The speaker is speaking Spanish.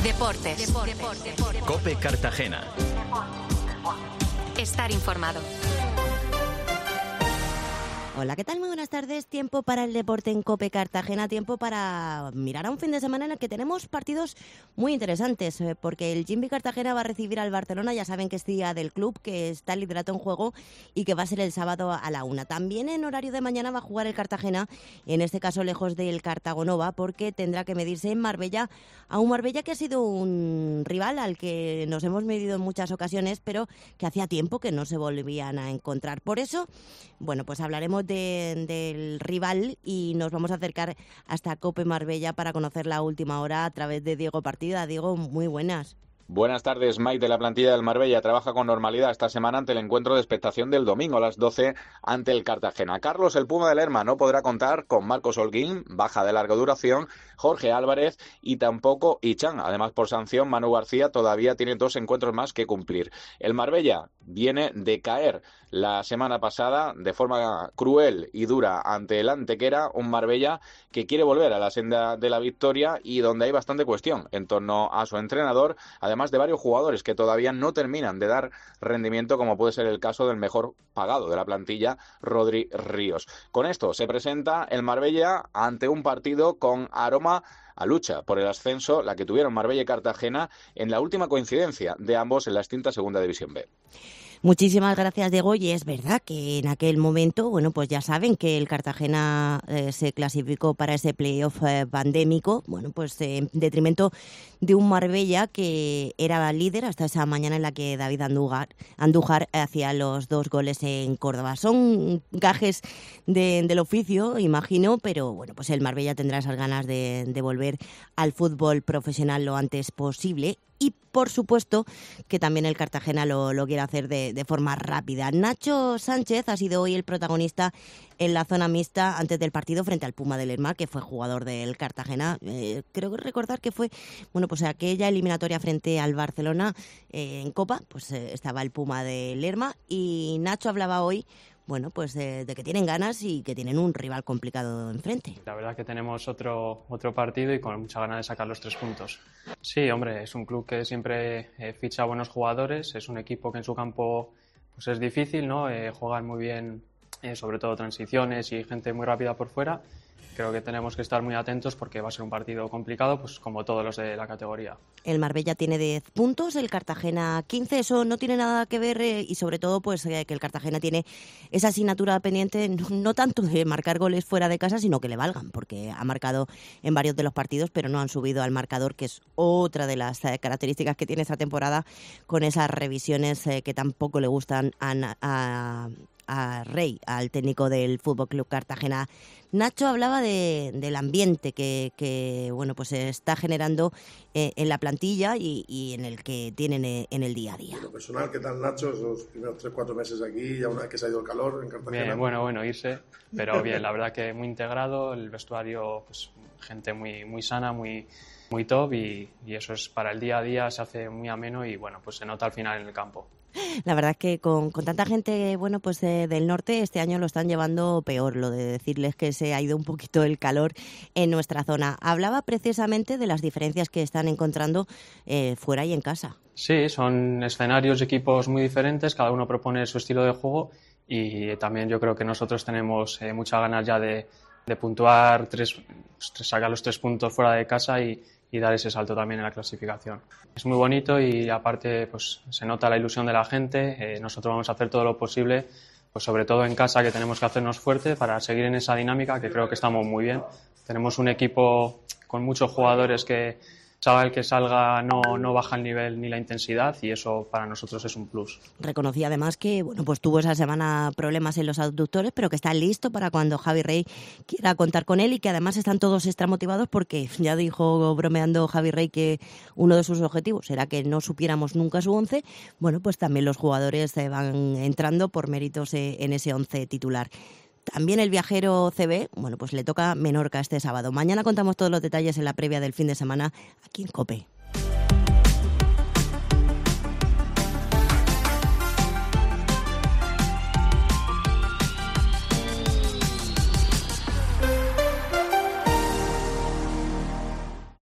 Deportes. COPE Cartagena. Estar informado. Hola, ¿qué tal? Muy buenas tardes. Tiempo para el deporte en COPE Cartagena, tiempo para mirar a un fin de semana en el que tenemos partidos muy interesantes, porque el Jimby Cartagena va a recibir al Barcelona, ya saben que es día del club, que está el liderato en juego y que va a ser el sábado a la 1. También en horario de mañana va a jugar el Cartagena, en este caso lejos del Cartagonova, porque tendrá que medirse en Marbella, a un Marbella que ha sido un rival al que nos hemos medido en muchas ocasiones, pero que hacía tiempo que no se volvían a encontrar. Por eso, bueno, pues hablaremos del rival y nos vamos a acercar hasta COPE Marbella para conocer la última hora a través de Diego Partida. Diego, muy buenas. Buenas tardes, Mike. De la plantilla del Marbella trabaja con normalidad esta semana ante el encuentro de expectación del domingo a las 12 ante el Cartagena. Carlos, el Puma de Lerma, no podrá contar con Marcos Holguín, baja de larga duración, Jorge Álvarez y tampoco Ichan. Además, por sanción, Manu García todavía tiene 2 encuentros más que cumplir. El Marbella viene de caer la semana pasada de forma cruel y dura ante el Antequera, un Marbella que quiere volver a la senda de la victoria y donde hay bastante cuestión en torno a su entrenador, además de varios jugadores que todavía no terminan de dar rendimiento, como puede ser el caso del mejor pagado de la plantilla, Rodri Ríos. Con esto se presenta el Marbella ante un partido con aroma a lucha por el ascenso, la que tuvieron Marbella y Cartagena en la última coincidencia de ambos en la extinta Segunda División B. Muchísimas gracias, Diego. Y es verdad que en aquel momento, bueno, pues ya saben que el Cartagena se clasificó para ese playoff pandémico, bueno, pues en detrimento de un Marbella que era líder hasta esa mañana en la que David Andújar hacía los 2 goles en Córdoba. Son gajes del oficio, imagino, pero bueno, pues el Marbella tendrá esas ganas de volver al fútbol profesional lo antes posible. Y, por supuesto, que también el Cartagena lo quiere hacer de forma rápida. Nacho Sánchez ha sido hoy el protagonista en la zona mixta antes del partido frente al Puma de Lerma, que fue jugador del Cartagena. Creo recordar que fue, bueno, pues aquella eliminatoria frente al Barcelona en Copa, pues estaba el Puma de Lerma y Nacho hablaba hoy, bueno, pues de que tienen ganas y que tienen un rival complicado enfrente. La verdad que tenemos otro partido y con mucha ganas de sacar los 3 puntos. Sí, hombre, es un club que siempre ficha buenos jugadores, es un equipo que en su campo pues es difícil, ¿no? Juegan muy bien, sobre todo transiciones y gente muy rápida por fuera. Creo que tenemos que estar muy atentos porque va a ser un partido complicado, pues como todos los de la categoría. El Marbella tiene 10 puntos, el Cartagena 15, eso no tiene nada que ver y sobre todo pues que el Cartagena tiene esa asignatura pendiente, no tanto de marcar goles fuera de casa, sino que le valgan, porque ha marcado en varios de los partidos, pero no han subido al marcador, que es otra de las características que tiene esta temporada, con esas revisiones que tampoco le gustan a Rey, al técnico del Fútbol Club Cartagena. Nacho hablaba del ambiente que bueno, pues se está generando en la plantilla y en el que tienen en el día a día. Lo personal, ¿qué tal, Nacho? Los primeros 3-4 meses aquí, ya una vez que se ha ido el calor en Cartagena. Bien, bueno, irse, pero bien, la verdad que muy integrado, el vestuario, pues gente muy sana, muy top y eso es para el día a día, se hace muy ameno y bueno, pues se nota al final en el campo. La verdad es que con tanta gente, bueno, pues del norte, este año lo están llevando peor, lo de decirles que se ha ido un poquito el calor en nuestra zona. Hablaba precisamente de las diferencias que están encontrando fuera y en casa. Sí, son escenarios y equipos muy diferentes, cada uno propone su estilo de juego y también yo creo que nosotros tenemos muchas ganas ya de puntuar, sacar los 3 puntos fuera de casa y dar ese salto también en la clasificación. Es muy bonito y aparte pues se nota la ilusión de la gente. Nosotros vamos a hacer todo lo posible, pues sobre todo en casa, que tenemos que hacernos fuerte para seguir en esa dinámica, que creo que estamos muy bien. Tenemos un equipo con muchos jugadores que salga el que salga no baja el nivel ni la intensidad y eso para nosotros es un plus. Reconocí además que bueno, pues tuvo esa semana problemas en los abductores, pero que está listo para cuando Javi Rey quiera contar con él y que además están todos extra motivados porque ya dijo bromeando Javi Rey que uno de sus objetivos era que no supiéramos nunca su 11. Bueno, pues también los jugadores van entrando por méritos en ese 11 titular. También el viajero CB, bueno, pues le toca Menorca este sábado. Mañana contamos todos los detalles en la previa del fin de semana aquí en COPE.